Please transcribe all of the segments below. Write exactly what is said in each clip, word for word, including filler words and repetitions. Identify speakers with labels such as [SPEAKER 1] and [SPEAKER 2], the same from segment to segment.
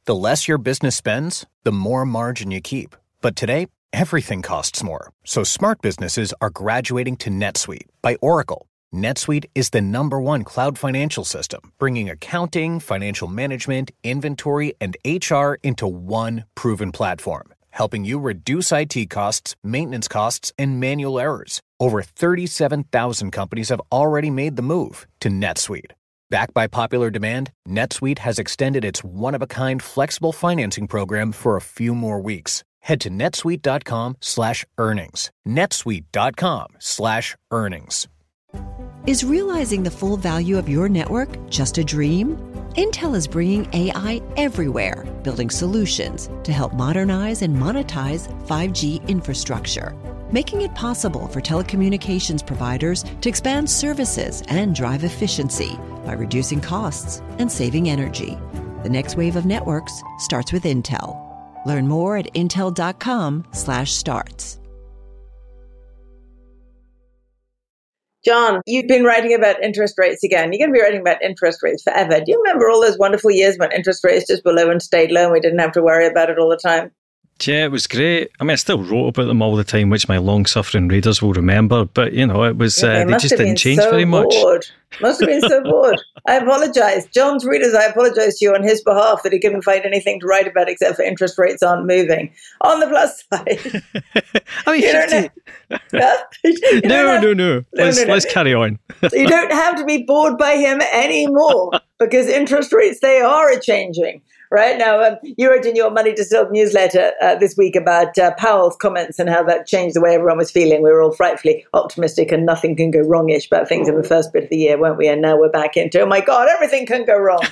[SPEAKER 1] The less your business spends, the more margin you keep. But today, everything costs more. So smart businesses are graduating to NetSuite by Oracle. NetSuite is the number one cloud financial system, bringing accounting, financial management, inventory, and H R into one proven platform, helping you reduce I T costs, maintenance costs, and manual errors. Over thirty-seven thousand companies have already made the move to NetSuite. Backed by popular demand, NetSuite has extended its one-of-a-kind flexible financing program for a few more weeks. Head to netsuite.com slash earnings. netsuite.com slash earnings.
[SPEAKER 2] Is realizing the full value of your network just a dream? Intel is bringing A I everywhere, building solutions to help modernize and monetize five G infrastructure, making it possible for telecommunications providers to expand services and drive efficiency by reducing costs and saving energy. The next wave of networks starts with Intel. Learn more at intel.com slash starts.
[SPEAKER 3] John, you've been writing about interest rates again. You're going to be writing about interest rates forever. Do you remember all those wonderful years when interest rates just were low and stayed low and we didn't have to worry about it all the time?
[SPEAKER 4] Yeah, it was great. I mean, I still wrote about them all the time, which my long-suffering readers will remember. But, you know, it was,
[SPEAKER 3] yeah,
[SPEAKER 4] uh, they just didn't change
[SPEAKER 3] so
[SPEAKER 4] very much.
[SPEAKER 3] Bored. Must have been so bored. I apologise. John's readers, I apologise to you on his behalf that he couldn't find anything to write about except for interest rates aren't moving. On the plus side.
[SPEAKER 4] I mean,
[SPEAKER 3] you don't have, yeah? you
[SPEAKER 4] no,
[SPEAKER 3] don't have,
[SPEAKER 4] no, no, no. Let's, no, no. let's carry on.
[SPEAKER 3] You don't have to be bored by him anymore because interest rates, they are changing. Right now, um, you wrote in your Money Distilled newsletter uh, this week about uh, Powell's comments and how that changed the way everyone was feeling. We were all frightfully optimistic and nothing can go wrongish about things in the first bit of the year, weren't we? And now we're back into, oh my God, everything can go wrong.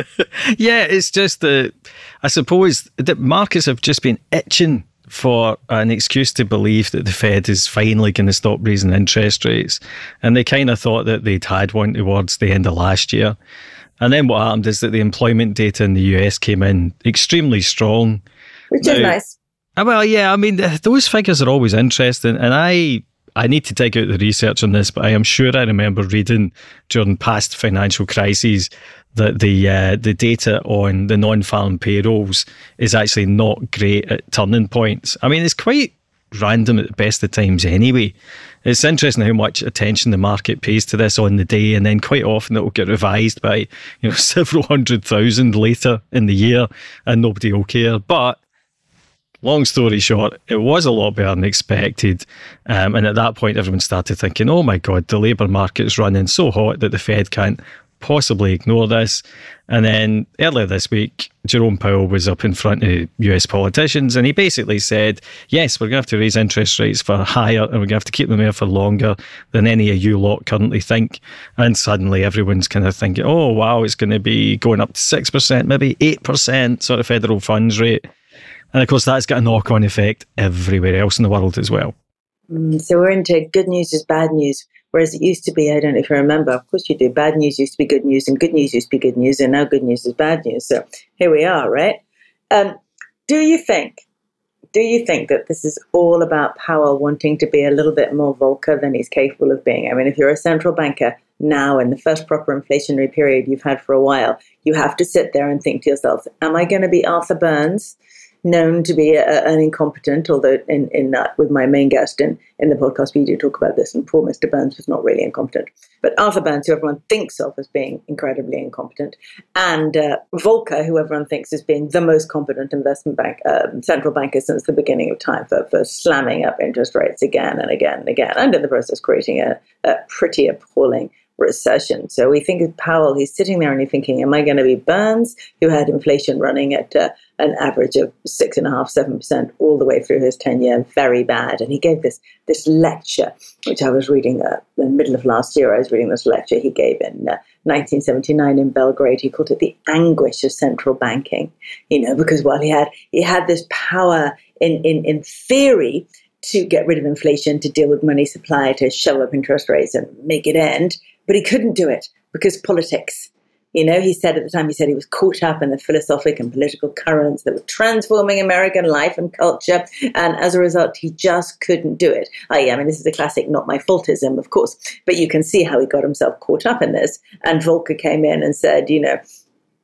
[SPEAKER 4] Yeah, it's just that I suppose that markets have just been itching for an excuse to believe that the Fed is finally going to stop raising interest rates. And they kind of thought that they'd had one towards the end of last year. And then what happened is that the employment data in the U S came in extremely strong.
[SPEAKER 3] Which now, is nice.
[SPEAKER 4] Well, yeah, I mean, those figures are always interesting. And I I need to dig out the research on this, but I am sure I remember reading during past financial crises that the uh, the data on the non-farm payrolls is actually not great at turning points. I mean, it's quite random at the best of times anyway. It's interesting how much attention the market pays to this on the day, and then quite often it will get revised by, you know, several hundred thousand later in the year and nobody will care. But long story short, it was a lot better than expected. Um, and at that point, everyone started thinking, oh my God, the labour market's running so hot that the Fed can't possibly ignore this. And then earlier this week, Jerome Powell was up in front of U S politicians and he basically said, yes, we're going to have to raise interest rates for higher and we're going to have to keep them there for longer than any of you lot currently think. And suddenly everyone's kind of thinking, oh, wow, it's going to be going up to six percent, maybe eight percent sort of federal funds rate. And of course, that's got a knock-on effect everywhere else in the world as well.
[SPEAKER 3] Mm, so we're into good news is bad news. Whereas it used to be, I don't know if you remember, of course you do, bad news used to be good news and good news used to be good news and now good news is bad news. So here we are, right? Um, do you think, do you think that this is all about Powell wanting to be a little bit more Volcker than he's capable of being? I mean, if you're a central banker now in the first proper inflationary period you've had for a while, you have to sit there and think to yourself, am I going to be Arthur Burns, known to be a, an incompetent, although in, in that with my main guest in, in the podcast, we do talk about this, and poor Mister Burns was not really incompetent. But Arthur Burns, who everyone thinks of as being incredibly incompetent, and uh, Volcker, who everyone thinks as being the most competent investment bank, uh, central banker since the beginning of time for, for slamming up interest rates again and again and again, and in the process creating a, a pretty appalling recession. So we think of Powell, he's sitting there and he's thinking, am I going to be Burns, who had inflation running at uh, an average of six and a half, seven percent all the way through his tenure, very bad. And he gave this this lecture, which I was reading uh, in the middle of last year. I was reading this lecture he gave in uh, nineteen seventy-nine in Belgrade. He called it the anguish of central banking, you know, because while he had he had this power in in in theory to get rid of inflation, to deal with money supply, to shove up interest rates and make it end, but he couldn't do it because politics. You know, he said at the time, he said he was caught up in the philosophic and political currents that were transforming American life and culture. And as a result, he just couldn't do it. Oh, yeah, I mean, this is a classic not my faultism, of course. But you can see how he got himself caught up in this. And Volcker came in and said, you know,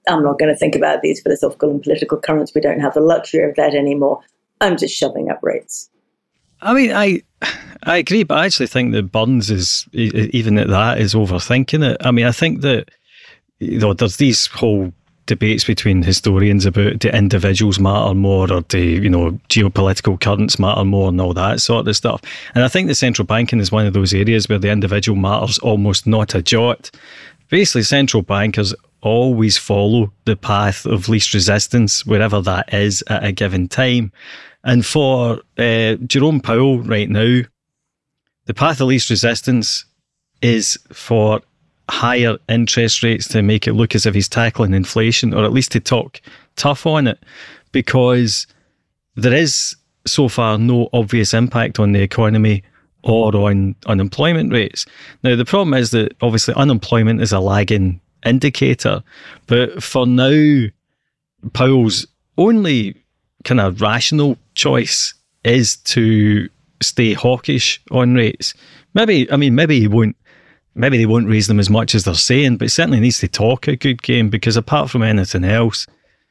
[SPEAKER 3] I'm not going to think about these philosophical and political currents. We don't have the luxury of that anymore. I'm just shoving up rates.
[SPEAKER 4] I mean, I I agree, but I actually think that Burns is, even at that, is overthinking it. I mean, I think that, you know, there's these whole debates between historians about do individuals matter more or do, you know, geopolitical currents matter more and all that sort of stuff. And I think the central banking is one of those areas where the individual matters almost not a jot. Basically, central bankers always follow the path of least resistance, wherever that is at a given time. And for uh, Jerome Powell right now, the path of least resistance is for higher interest rates to make it look as if he's tackling inflation, or at least to talk tough on it, because there is so far no obvious impact on the economy or on unemployment rates. Now, the problem is that obviously unemployment is a lagging indicator, but for now, Powell's only kind of rational choice is to stay hawkish on rates. Maybe, I mean, maybe he won't, maybe they won't raise them as much as they're saying, but he certainly needs to talk a good game, because apart from anything else,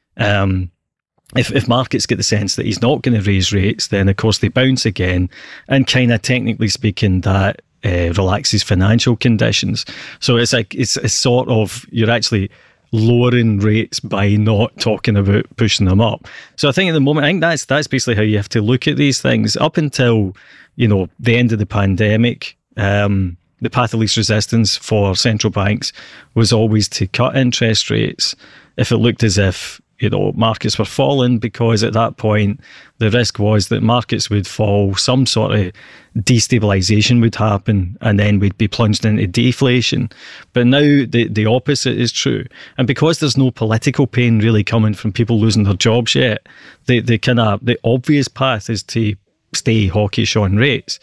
[SPEAKER 4] um, if, if markets get the sense that he's not going to raise rates, then of course they bounce again, and kind of technically speaking, that uh, relaxes financial conditions. So it's like, it's a sort of, you're actually lowering rates by not talking about pushing them up. So I think at the moment, I think that's that's basically how you have to look at these things. Up until, you know, the end of the pandemic, um, the path of least resistance for central banks was always to cut interest rates if it looked as if, you know, markets were falling, because at that point the risk was that markets would fall, some sort of destabilization would happen, and then we'd be plunged into deflation. But now the, the opposite is true. And because there's no political pain really coming from people losing their jobs yet, the, the kind of the obvious path is to stay hawkish on rates.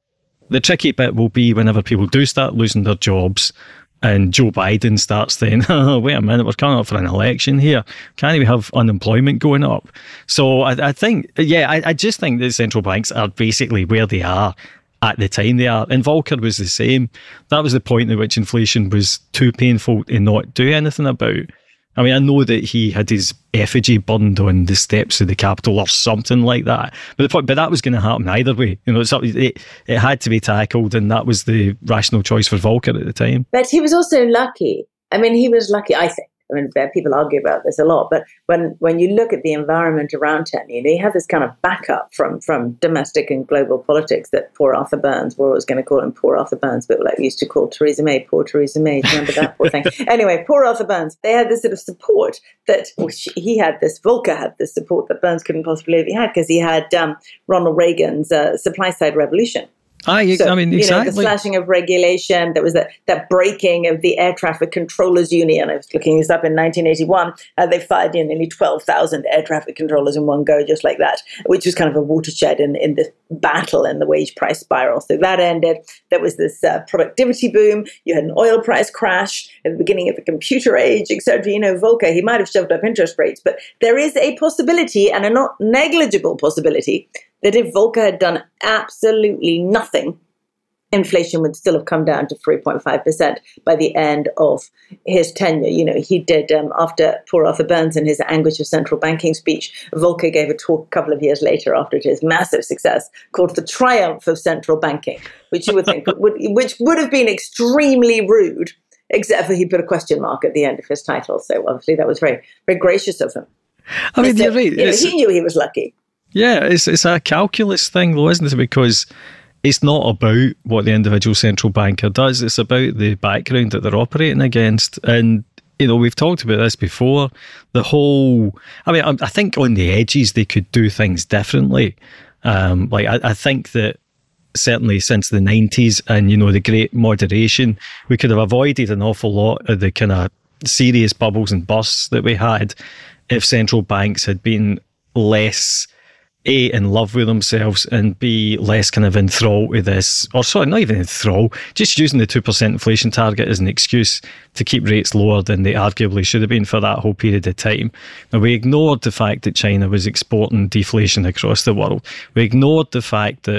[SPEAKER 4] The tricky bit will be whenever people do start losing their jobs and Joe Biden starts saying, oh, wait a minute, we're coming up for an election here. Can't we have unemployment going up? So I, I think, yeah, I, I just think that central banks are basically where they are at the time they are. And Volcker was the same. That was the point at which inflation was too painful to not do anything about. I mean, I know that he had his effigy burned on the steps of the Capitol or something like that. But the point, but that was going to happen either way. You know, it's, it, it had to be tackled, and that was the rational choice for Volcker at the time.
[SPEAKER 3] But he was also lucky. I mean, he was lucky, I think. I mean, people argue about this a lot, but when, when you look at the environment around him, you know, you have this kind of backup from, from domestic and global politics that poor Arthur Burns, we're always going to call him poor Arthur Burns, but like we used to call Theresa May, poor Theresa May. Remember that poor thing? Anyway, poor Arthur Burns. They had this sort of support that well, he had this, Volcker had this support that Burns couldn't possibly have had, because he had um, Ronald Reagan's uh, supply side revolution.
[SPEAKER 4] I,
[SPEAKER 3] so,
[SPEAKER 4] I mean, exactly.
[SPEAKER 3] You know, the slashing of regulation, there was that, that breaking of the Air Traffic Controllers Union. I was looking this up in nineteen eighty-one. Uh, they fired in nearly twelve thousand air traffic controllers in one go, just like that, which was kind of a watershed in, in this battle in the wage price spiral. So that ended. There was this uh, productivity boom. You had an oil price crash at the beginning of the computer age, et cetera. You know, Volcker, he might have shoved up interest rates, but there is a possibility, and a not negligible possibility, that if Volcker had done absolutely nothing, inflation would still have come down to three point five percent by the end of his tenure. You know, he did, um, after poor Arthur Burns in his Anguish of Central Banking speech, Volcker gave a talk a couple of years later after his massive success called The Triumph of Central Banking, which you would think would, which would have been extremely rude, except for he put a question mark at the end of his title. So obviously that was very, very gracious of him.
[SPEAKER 4] I mean, so, you're right.
[SPEAKER 3] You know, he knew he was lucky.
[SPEAKER 4] Yeah, it's it's a calculus thing, though, isn't it? Because it's not about what the individual central banker does. It's about the background that they're operating against. And, you know, we've talked about this before. The whole, I mean, I think on the edges they could do things differently. Um, like, I, I think that certainly since the nineties and, you know, the great moderation, we could have avoided an awful lot of the kind of serious bubbles and bursts that we had if central banks had been less A, in love with themselves, and B, less kind of enthralled with this, or sorry, not even enthralled, just using the two percent inflation target as an excuse to keep rates lower than they arguably should have been for that whole period of time. Now, we ignored the fact that China was exporting deflation across the world. We ignored the fact that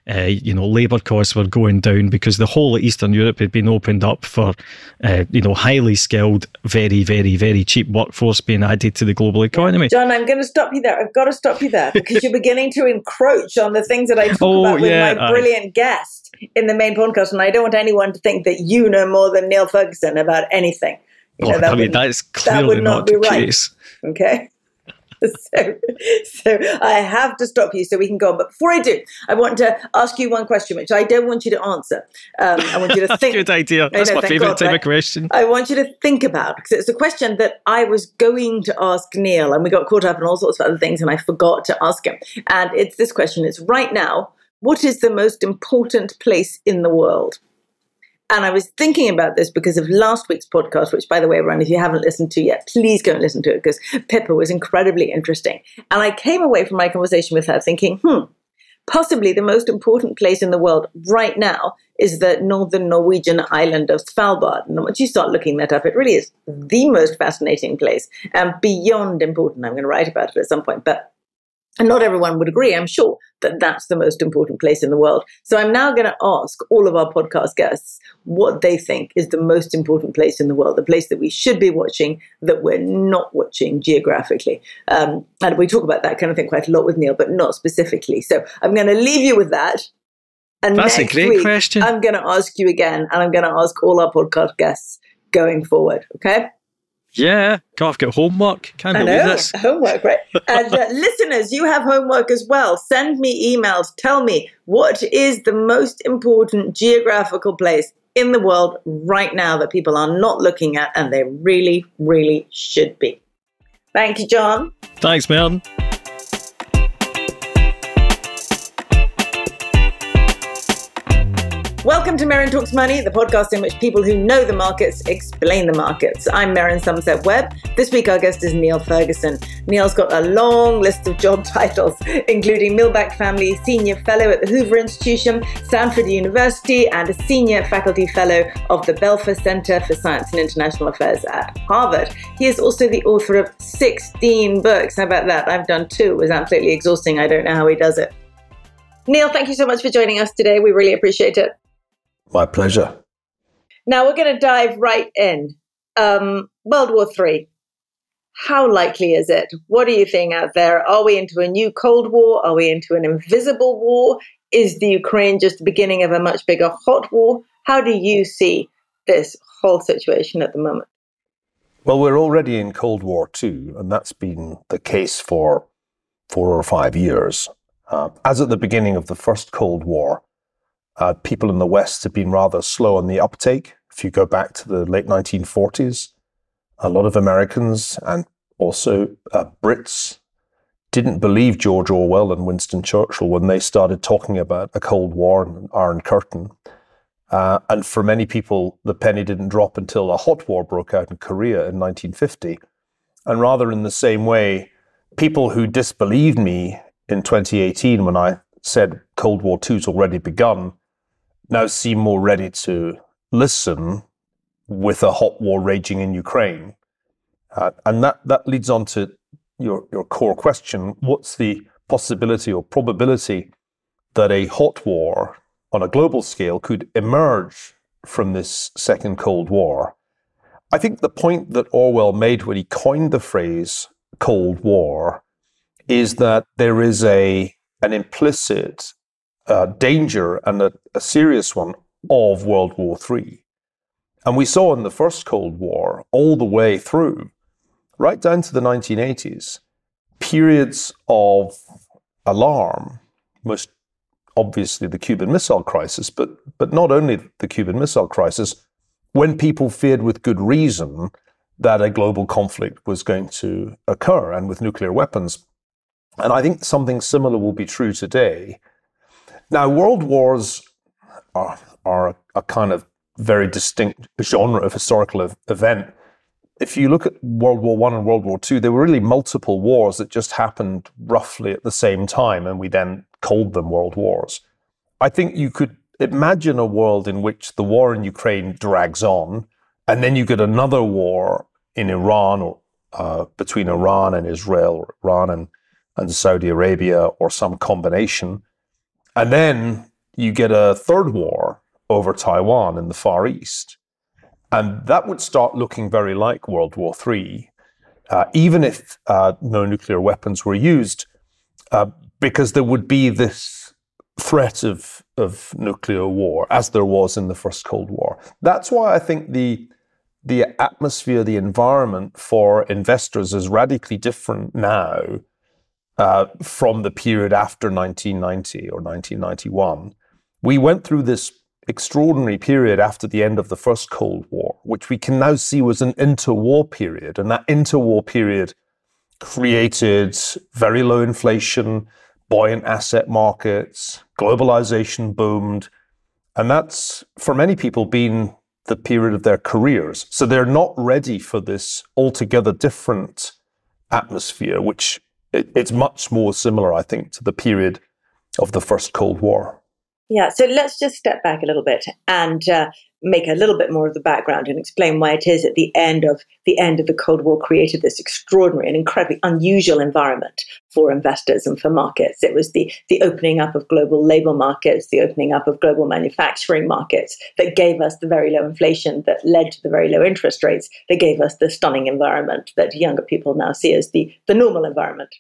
[SPEAKER 4] Uh, you know, labour costs were going down because the whole of Eastern Europe had been opened up for, uh, you know, highly skilled, very, very, very cheap workforce being added to the global economy.
[SPEAKER 3] John, I'm going to stop you there. I've got to stop you there because you're beginning to encroach on the things that I talk
[SPEAKER 4] oh,
[SPEAKER 3] about with
[SPEAKER 4] yeah,
[SPEAKER 3] my brilliant I... guest in the main podcast. And I don't want anyone to think that you know more than Neil Ferguson about anything. You know,
[SPEAKER 4] oh,
[SPEAKER 3] that
[SPEAKER 4] I mean,
[SPEAKER 3] would,
[SPEAKER 4] that's clearly
[SPEAKER 3] that would not,
[SPEAKER 4] not
[SPEAKER 3] be
[SPEAKER 4] the
[SPEAKER 3] right.
[SPEAKER 4] case.
[SPEAKER 3] Okay. So, so I have to stop you so we can go on. But before I do, I want to ask you one question, which I don't want you to answer. Um, I want you to think.
[SPEAKER 4] Good idea. That's know, my favourite God, type right? of question.
[SPEAKER 3] I want you to think about, because it's a question that I was going to ask Neil, and we got caught up in all sorts of other things, and I forgot to ask him. And it's this question. It's right now, what is the most important place in the world? And I was thinking about this because of last week's podcast, which, by the way, everyone, if you haven't listened to yet, please go and listen to it because Pippa was incredibly interesting. And I came away from my conversation with her thinking, hmm, possibly the most important place in the world right now is the northern Norwegian island of Svalbard. And once you start looking that up, it really is the most fascinating place and beyond important. I'm going to write about it at some point, but and not everyone would agree, I'm sure, that that's the most important place in the world. So I'm now going to ask all of our podcast guests what they think is the most important place in the world, the place that we should be watching that we're not watching geographically. Um, and we talk about that kind of thing quite a lot with Neil, but not specifically. So I'm going to leave you with that. And
[SPEAKER 4] that's
[SPEAKER 3] next
[SPEAKER 4] a great
[SPEAKER 3] week,
[SPEAKER 4] question.
[SPEAKER 3] I'm going to ask you again, and I'm going to ask all our podcast guests going forward, okay?
[SPEAKER 4] Yeah, God, I've got homework. Can't
[SPEAKER 3] I
[SPEAKER 4] believe
[SPEAKER 3] know,
[SPEAKER 4] this.
[SPEAKER 3] Homework, right? And uh, listeners, you have homework as well. Send me emails. Tell me what is the most important geographical place in the world right now that people are not looking at, and they really, really should be. Thank you, John.
[SPEAKER 4] Thanks, Merlin.
[SPEAKER 3] Welcome to Merrin Talks Money, the podcast in which people who know the markets explain the markets. I'm Merrin Somerset Webb. This week our guest is Neil Ferguson. Neil's got a long list of job titles, including Milbank Family Senior Fellow at the Hoover Institution, Stanford University, and a Senior Faculty Fellow of the Belfer Center for Science and International Affairs at Harvard. He is also the author of sixteen books. How about that? I've done two. It was absolutely exhausting. I don't know how he does it. Neil, thank you so much for joining us today. We really appreciate it.
[SPEAKER 5] My pleasure.
[SPEAKER 3] Now we're going to dive right in. Um, World War Three. How likely is it? What are you seeing out there? Are we into a new Cold War? Are we into an invisible war? Is the Ukraine just the beginning of a much bigger hot war? How do you see this whole situation at the moment?
[SPEAKER 5] Well, we're already in Cold War Two, and that's been the case for four or five years. Uh, as at the beginning of the first Cold War, Uh, people in the West have been rather slow on the uptake. If you go back to the late nineteen forties, a lot of Americans and also uh, Brits didn't believe George Orwell and Winston Churchill when they started talking about a Cold War and an Iron Curtain. Uh, and for many people, the penny didn't drop until a hot war broke out in Korea in nineteen fifty. And rather in the same way, people who disbelieved me in twenty eighteen when I said Cold War Two's already begun, now seem more ready to listen with a hot war raging in Ukraine. Uh, and that, that leads on to your, your core question. What's the possibility or probability that a hot war on a global scale could emerge from this second Cold War? I think the point that Orwell made when he coined the phrase Cold War is that there is a an implicit Uh, danger, and a, a serious one, of World War Three. And we saw in the first Cold War, all the way through, right down to the nineteen eighties, periods of alarm, most obviously the Cuban Missile Crisis, but, but not only the Cuban Missile Crisis, when people feared with good reason that a global conflict was going to occur, and with nuclear weapons. And I think something similar will be true today. Now, world wars are, are a kind of very distinct genre of historical ev- event. If you look at World War One and World War Two, there were really multiple wars that just happened roughly at the same time, and we then called them world wars. I think you could imagine a world in which the war in Ukraine drags on, and then you get another war in Iran, or uh, between Iran and Israel, or Iran and, and Saudi Arabia, or some combination. And then you get a third war over Taiwan in the Far East. And that would start looking very like World War Three, uh, even if uh, no nuclear weapons were used, uh, because there would be this threat of, of nuclear war, as there was in the First Cold War. That's why I think the the atmosphere, the environment for investors is radically different now uh, from the period after nineteen ninety or nineteen ninety-one. We went through this extraordinary period after the end of the First Cold War, which we can now see was an interwar period. And that interwar period created very low inflation, buoyant asset markets, globalization boomed. And that's, for many people, been the period of their careers. So they're not ready for this altogether different atmosphere, which it, it's much more similar, I think, to the period of the First Cold War.
[SPEAKER 3] Yeah, so let's just step back a little bit and uh, make a little bit more of the background and explain why it is at the end of the end of the Cold War created this extraordinary and incredibly unusual environment for investors and for markets. It was the the opening up of global labor markets, the opening up of global manufacturing markets that gave us the very low inflation that led to the very low interest rates that gave us the stunning environment that younger people now see as the, the normal environment.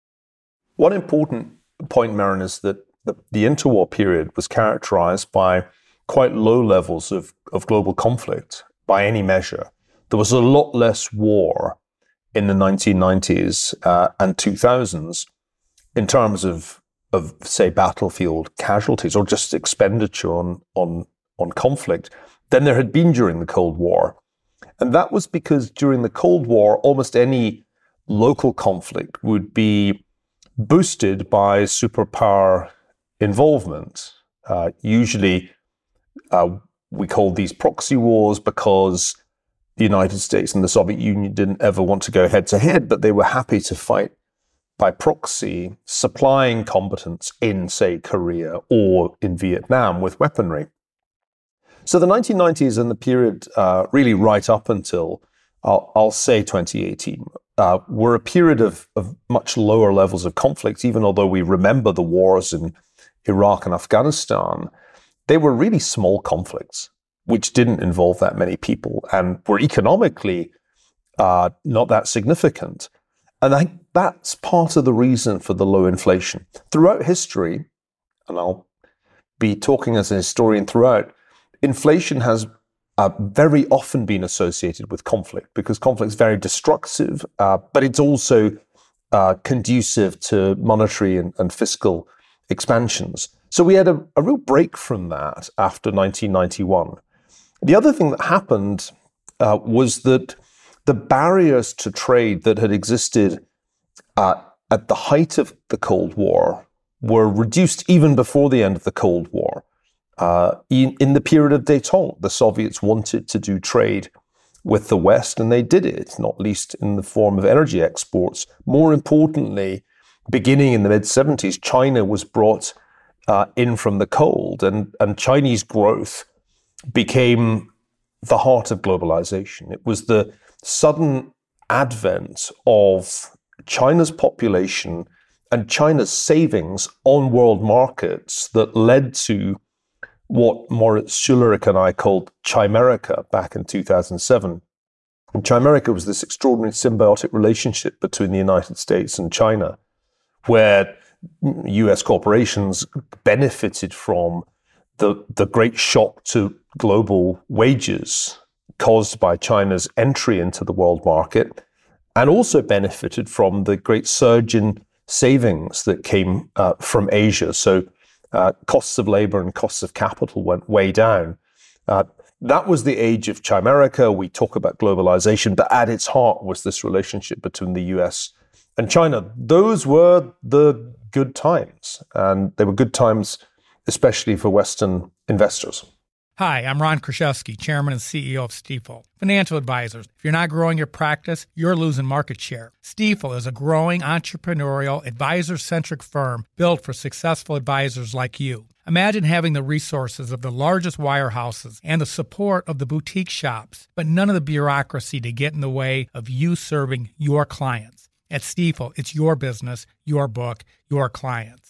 [SPEAKER 5] One important point, Maren, is that the, the interwar period was characterized by quite low levels of, of global conflict by any measure. There was a lot less war in the nineteen nineties uh, and two thousands in terms of, of, say, battlefield casualties or just expenditure on, on, on conflict than there had been during the Cold War. And that was because during the Cold War, almost any local conflict would be boosted by superpower involvement. Uh, usually, uh, we call these proxy wars because the United States and the Soviet Union didn't ever want to go head to head, but they were happy to fight by proxy, supplying combatants in, say, Korea or in Vietnam with weaponry. So the nineteen nineties and the period uh, really right up until, I'll, I'll say twenty eighteen, uh, were a period of, of much lower levels of conflict, even although we remember the wars in Iraq and Afghanistan. They were really small conflicts, which didn't involve that many people and were economically uh, not that significant. And I think that's part of the reason for the low inflation. Throughout history, and I'll be talking as a historian throughout, inflation has uh, very often been associated with conflict because conflict is very destructive, uh, but it's also uh, conducive to monetary and, and fiscal expansions. So we had a, a real break from that after nineteen ninety-one. The other thing that happened uh, was that the barriers to trade that had existed uh, at the height of the Cold War were reduced even before the end of the Cold War. Uh, in, in the period of détente, the Soviets wanted to do trade with the West, and they did it, not least in the form of energy exports. More importantly, beginning in the mid-seventies, China was brought uh, in from the cold, and, and Chinese growth became the heart of globalization. It was the sudden advent of China's population and China's savings on world markets that led to what Moritz Schullerich and I called Chimerica back in two thousand seven. And Chimerica was this extraordinary symbiotic relationship between the United States and China, where U S corporations benefited from the, the great shock to global wages caused by China's entry into the world market, and also benefited from the great surge in savings that came uh, from Asia. So uh, costs of labor and costs of capital went way down. Uh, that was the age of Chimerica. We talk about globalization, but at its heart was this relationship between the U S and China. Those were the good times, and they were good times especially for Western investors.
[SPEAKER 6] Hi, I'm Ron Kruszewski, Chairman and C E O of Stifel. Financial advisors, if you're not growing your practice, you're losing market share. Stifel is a growing, entrepreneurial, advisor-centric firm built for successful advisors like you. Imagine having the resources of the largest wirehouses and the support of the boutique shops, but none of the bureaucracy to get in the way of you serving your clients. At Stifel, it's your business, your book, your clients.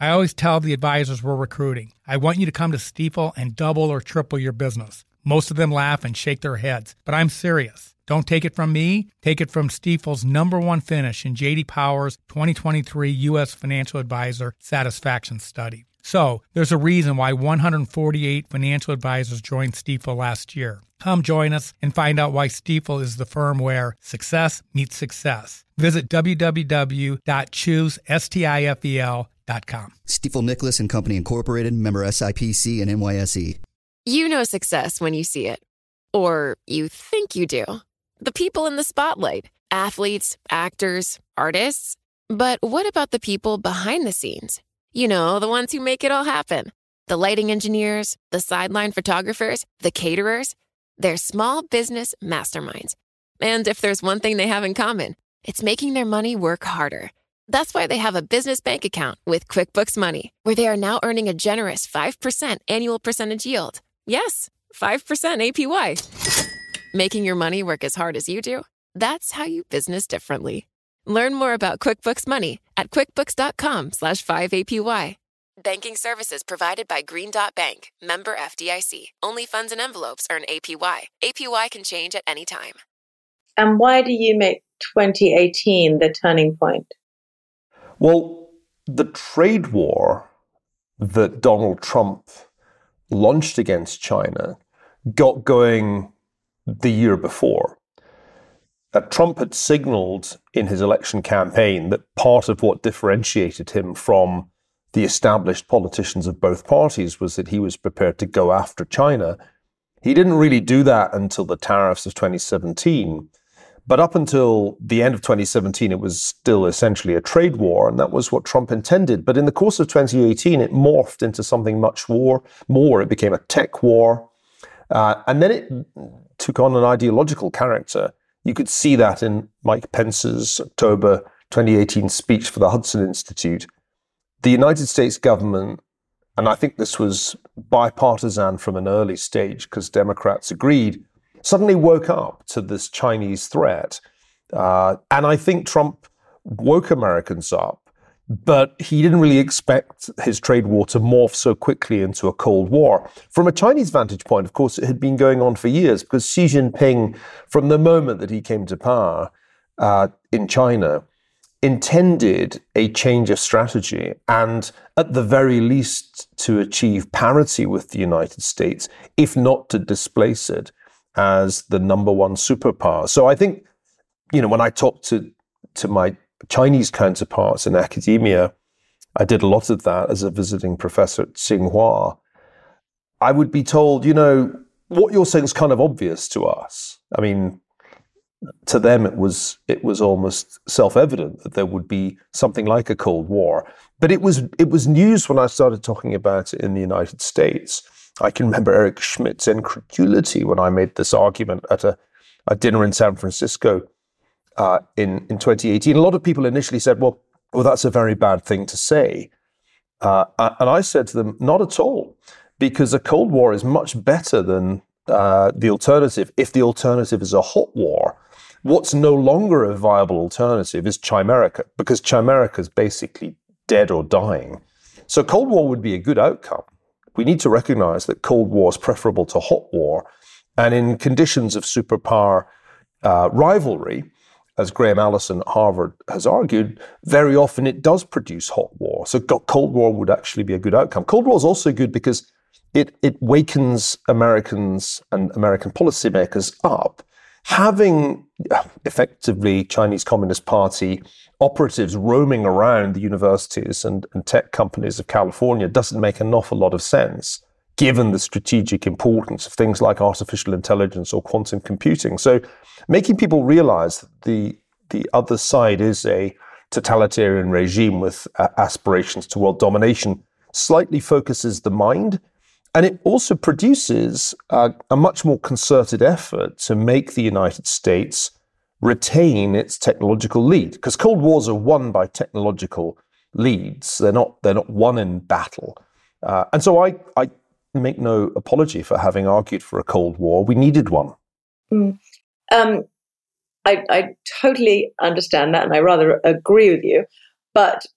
[SPEAKER 6] I always tell the advisors we're recruiting, I want you to come to Stifel and double or triple your business. Most of them laugh and shake their heads, but I'm serious. Don't take it from me. Take it from Stifel's number one finish in J D Power's twenty twenty-three U S Financial Advisor Satisfaction Study. So, there's a reason why one hundred forty-eight financial advisors joined Stifel last year. Come join us and find out why Stifel is the firm where success meets success. Visit w w w dot choose stifel dot com.
[SPEAKER 7] Stifel Nicholas and Company Incorporated, member S I P C and N Y S E.
[SPEAKER 8] You know success when you see it. Or you think you do. The people in the spotlight, athletes, actors, artists. But what about the people behind the scenes? You know, the ones who make it all happen. The lighting engineers, the sideline photographers, the caterers. They're small business masterminds. And if there's one thing they have in common, it's making their money work harder. That's why they have a business bank account with QuickBooks Money, where they are now earning a generous five percent annual percentage yield. Yes, five percent A P Y. Making your money work as hard as you do? That's how you business differently. Learn more about QuickBooks Money at quickbooks.com slash 5APY. Banking services provided by Green Dot Bank, member F D I C. Only funds and envelopes earn A P Y. A P Y can change at any time.
[SPEAKER 3] And why do you make twenty eighteen the turning point?
[SPEAKER 5] Well, the trade war that Donald Trump launched against China got going the year before. Uh, Trump had signaled in his election campaign that part of what differentiated him from the established politicians of both parties was that he was prepared to go after China. He didn't really do that until the tariffs of twenty seventeen. But up until the end of twenty seventeen, it was still essentially a trade war, and that was what Trump intended. But in the course of twenty eighteen, it morphed into something much more. more. It became a tech war. Uh, and then it took on an ideological character. You could see that in Mike Pence's October twenty eighteen speech for the Hudson Institute. The United States government, and I think this was bipartisan from an early stage because Democrats agreed, suddenly woke up to this Chinese threat. Uh, and I think Trump woke Americans up, but he didn't really expect his trade war to morph so quickly into a Cold War. From a Chinese vantage point, of course, it had been going on for years because Xi Jinping, from the moment that he came to power uh, in China, intended a change of strategy and at the very least to achieve parity with the United States, if not to displace it as the number one superpower. So I think, you know, when I talk to, to my Chinese counterparts in academia, I did a lot of that as a visiting professor at Tsinghua, I would be told, you know, what you're saying is kind of obvious to us. I mean, to them, it was it was almost self-evident that there would be something like a Cold War. But it was it was news when I started talking about it in the United States. I can remember Eric Schmidt's incredulity when I made this argument at a, a dinner in San Francisco uh, in, in twenty eighteen. A lot of people initially said, well, well, that's a very bad thing to say. Uh, and I said to them, not at all, because a Cold War is much better than uh, the alternative if the alternative is a hot war. What's no longer a viable alternative is Chimerica, because Chimerica is basically dead or dying. So Cold War would be a good outcome. We need to recognize that Cold War is preferable to hot war. And in conditions of superpower uh, rivalry, as Graham Allison at Harvard has argued, very often it does produce hot war. So Cold War would actually be a good outcome. Cold War is also good because it, it wakens Americans and American policymakers up. Having effectively Chinese Communist Party operatives roaming around the universities and, and tech companies of California doesn't make an awful lot of sense, given the strategic importance of things like artificial intelligence or quantum computing. So making people realize that the, the other side is a totalitarian regime with uh, aspirations to world domination slightly focuses the mind. And it also produces uh, a much more concerted effort to make the United States retain its technological lead, because Cold Wars are won by technological leads. They're not. They're not won in battle. Uh, and so I, I make no apology for having argued for a Cold War. We needed one.
[SPEAKER 3] Mm. Um, I, I totally understand that, and I rather agree with you. But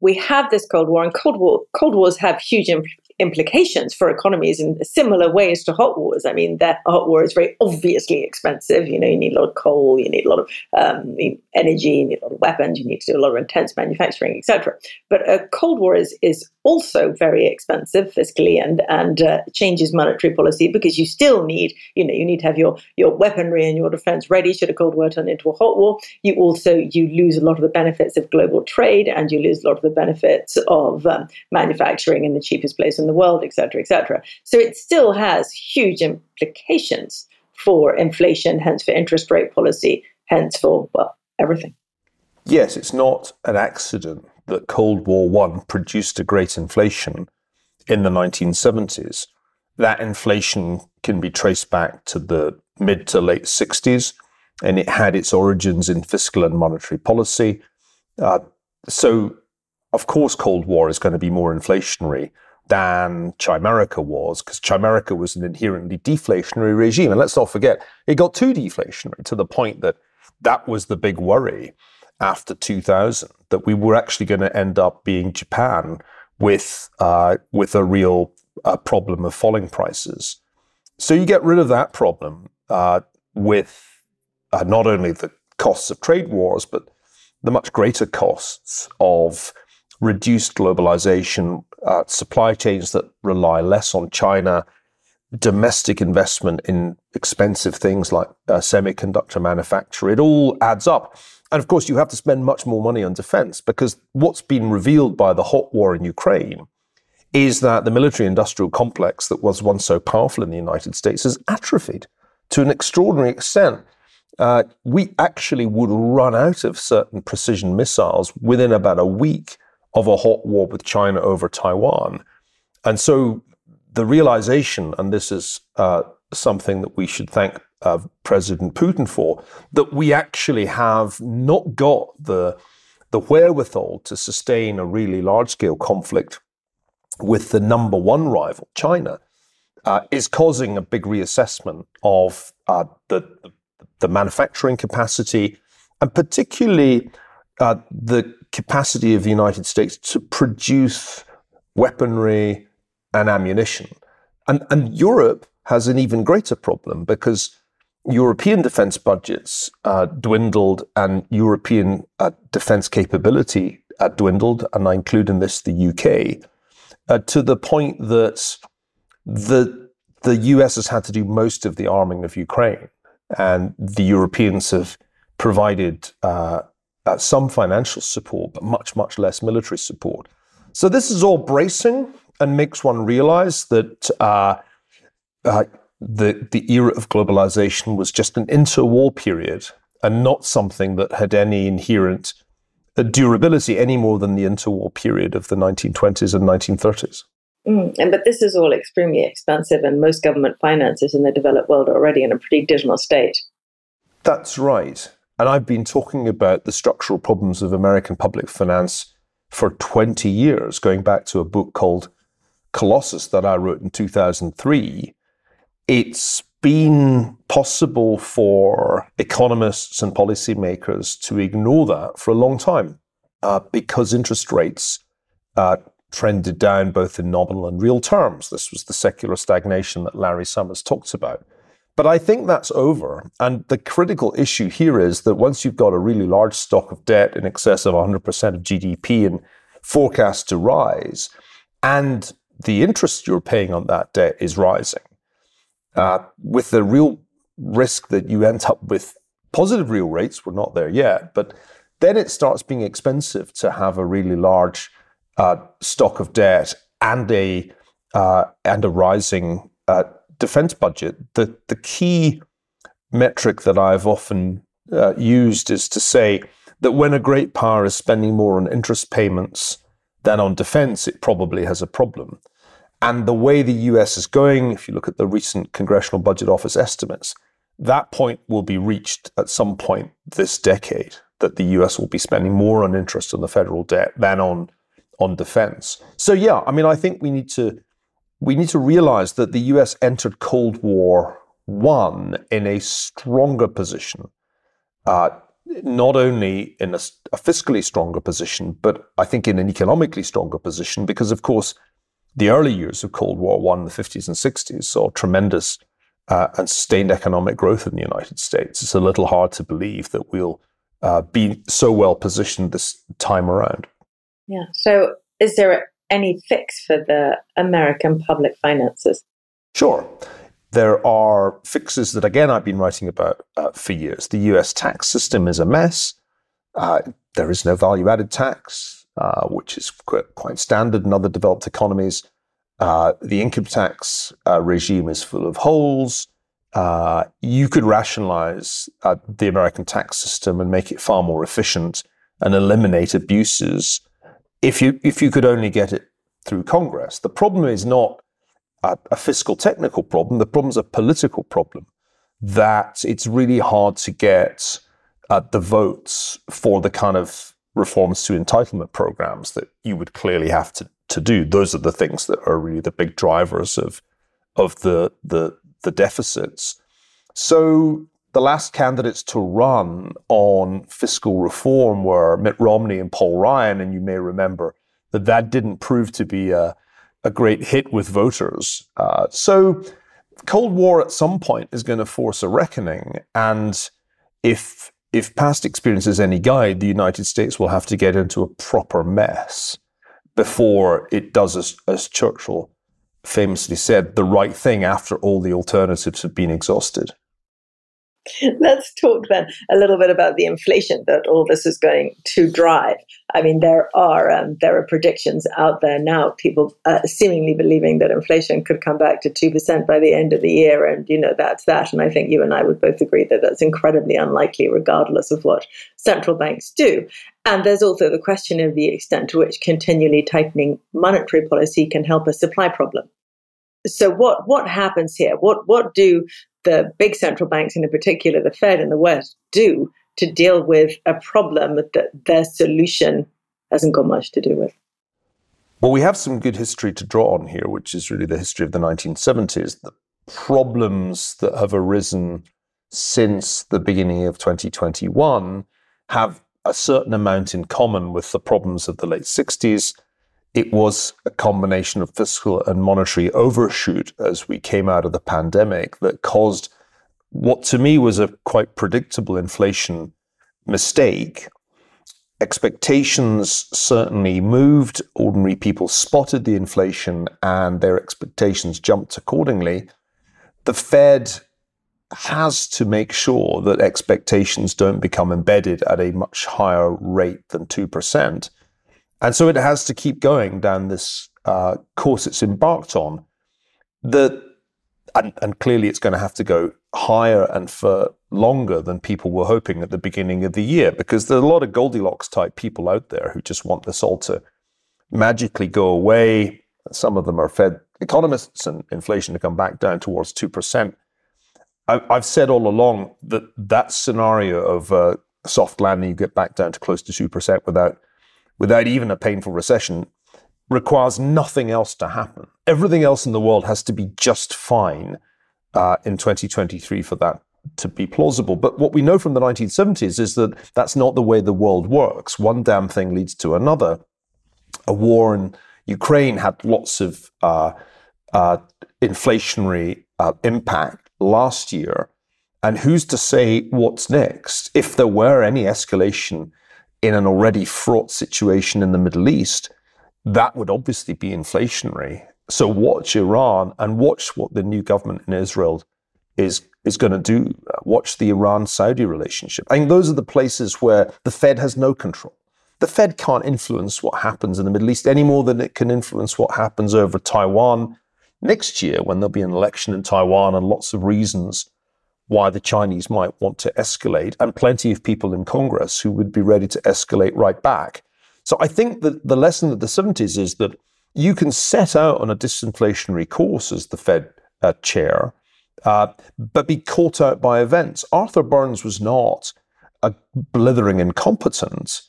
[SPEAKER 3] we have this Cold War, and Cold War, Cold Wars have huge imp- implications for economies in similar ways to hot wars. I mean, that hot war is very obviously expensive. You know, you need a lot of coal, you need a lot of um, energy, you need a lot of weapons, you need to do a lot of intense manufacturing, et cetera. But a Cold War is is also very expensive fiscally and and uh, changes monetary policy, because you still need, you know, you need to have your your weaponry and your defense ready should a Cold War turn into a hot war. You also you lose a lot of the benefits of global trade, and you lose a lot of the benefits of um, manufacturing in the cheapest place in the world, et cetera, et cetera. So it still has huge implications for inflation, hence for interest rate policy, hence for, well, everything.
[SPEAKER 5] Yes, it's not an accident that Cold War One produced a great inflation in the nineteen seventies. That inflation can be traced back to the mid to late sixties, and it had its origins in fiscal and monetary policy. Uh, so, of course, Cold War is going to be more inflationary than Chimerica was, because Chimerica was an inherently deflationary regime. And let's not forget, it got too deflationary to the point that that was the big worry after two thousand, that we were actually going to end up being Japan with uh, with a real uh, problem of falling prices. So you get rid of that problem uh, with uh, not only the costs of trade wars, but the much greater costs of reduced globalization, uh, supply chains that rely less on China, domestic investment in expensive things like uh, semiconductor manufacture. It all adds up. And of course, you have to spend much more money on defense, because what's been revealed by the hot war in Ukraine is that the military-industrial complex that was once so powerful in the United States has atrophied to an extraordinary extent. Uh, we actually would run out of certain precision missiles within about a week of a hot war with China over Taiwan. And so the realization, and this is uh, something that we should thank uh, President Putin for, that we actually have not got the, the wherewithal to sustain a really large-scale conflict with the number one rival, China, uh, is causing a big reassessment of uh, the, the manufacturing capacity, and particularly uh, the capacity of the United States to produce weaponry and ammunition. And, and Europe has an even greater problem, because European defense budgets uh, dwindled, and European uh, defense capability uh, dwindled, and I include in this the U K, uh, to the point that the, the U S has had to do most of the arming of Ukraine, and the Europeans have provided uh, uh, some financial support, but much, much less military support. So this is all bracing and makes one realize that uh, uh, the, the era of globalization was just an interwar period, and not something that had any inherent uh, durability any more than the interwar period of the nineteen twenties and nineteen thirties.
[SPEAKER 3] Mm, and but this is all extremely expensive, and most government finances in the developed world are already in a pretty dismal state.
[SPEAKER 5] That's right. And I've been talking about the structural problems of American public finance for twenty years, going back to a book called Colossus that I wrote in two thousand three. It's been possible for economists and policymakers to ignore that for a long time uh, because interest rates uh, trended down both in nominal and real terms. This was the secular stagnation that Larry Summers talks about. But I think that's over. And the critical issue here is that once you've got a really large stock of debt in excess of one hundred percent of G D P and forecast to rise, and the interest you're paying on that debt is rising, uh, with the real risk that you end up with positive real rates, we're not there yet, but then it starts being expensive to have a really large uh, stock of debt and a uh, and a rising uh, defense budget. The the key metric that I've often uh, used is to say that when a great power is spending more on interest payments than on defense, it probably has a problem. And the way the U S is going, if you look at the recent Congressional Budget Office estimates, that point will be reached at some point this decade, that the U S will be spending more on interest on the federal debt than on, on defense. So yeah, I mean, I think we need to we need to realize that the U S entered Cold War One in a stronger position uh, not only in a, a fiscally stronger position, but I think in an economically stronger position, because, of course, the early years of Cold War One, the fifties and sixties, saw tremendous uh, and sustained economic growth in the United States. It's a little hard to believe that we'll uh, be so well positioned this time around.
[SPEAKER 3] Yeah. So is there any fix for the American public finances?
[SPEAKER 5] Sure. There are fixes that, again, I've been writing about uh, for years. The U S tax system is a mess. Uh, there is no value-added tax, uh, which is quite, quite standard in other developed economies. Uh, the income tax uh, regime is full of holes. Uh, you could rationalize uh, the American tax system and make it far more efficient and eliminate abuses if you if you could only get it through Congress. The problem is not a, a fiscal technical problem. The problem is a political problem, that it's really hard to get uh, the votes for the kind of reforms to entitlement programs that you would clearly have to, to do. Those are the things that are really the big drivers of of the the, the deficits. So the last candidates to run on fiscal reform were Mitt Romney and Paul Ryan, and you may remember that that didn't prove to be a, a great hit with voters. Uh, so Cold War at some point is going to force a reckoning, and if if past experience is any guide, the United States will have to get into a proper mess before it does, as, as Churchill famously said, the right thing after all the alternatives have been exhausted.
[SPEAKER 3] Let's talk then a little bit about the inflation that all this is going to drive. I mean, there are um, there are predictions out there now, people uh, seemingly believing that inflation could come back to two percent by the end of the year. And, you know, that's that. And I think you and I would both agree that that's incredibly unlikely, regardless of what central banks do. And there's also the question of the extent to which continually tightening monetary policy can help a supply problem. So what what happens here? What what do the big central banks, and in particular the Fed in the West, do to deal with a problem that their solution hasn't got much to do with?
[SPEAKER 5] Well, we have some good history to draw on here, which is really the history of the nineteen seventies. The problems that have arisen since the beginning of twenty twenty-one have a certain amount in common with the problems of the late sixties. It was a combination of fiscal and monetary overshoot as we came out of the pandemic that caused what to me was a quite predictable inflation mistake. Expectations certainly moved. Ordinary people spotted the inflation and their expectations jumped accordingly. The Fed has to make sure that expectations don't become embedded at a much higher rate than two percent. And so it has to keep going down this uh, course it's embarked on. The, and, and clearly it's going to have to go higher and for longer than people were hoping at the beginning of the year, because there are a lot of Goldilocks type people out there who just want this all to magically go away. Some of them are Fed economists, and inflation to come back down towards two percent. I, I've said all along that that scenario of uh, soft landing, you get back down to close to two percent without without even a painful recession, requires nothing else to happen. Everything else in the world has to be just fine uh, in twenty twenty-three for that to be plausible. But what we know from the nineteen seventies is that that's not the way the world works. One damn thing leads to another. A war in Ukraine had lots of uh, uh, inflationary uh, impact last year. And who's to say what's next? If there were any escalation in an already fraught situation in the Middle East, that would obviously be inflationary. So watch Iran and watch what the new government in Israel is is going to do. Watch the Iran-Saudi relationship. I think those are the places where the Fed has no control. The Fed can't influence what happens in the Middle East any more than it can influence what happens over Taiwan next year, when there'll be an election in Taiwan and lots of reasons why the Chinese might want to escalate, and plenty of people in Congress who would be ready to escalate right back. So I think that the lesson of the seventies is that you can set out on a disinflationary course as the Fed uh, chair, uh, but be caught out by events. Arthur Burns was not a blithering incompetent.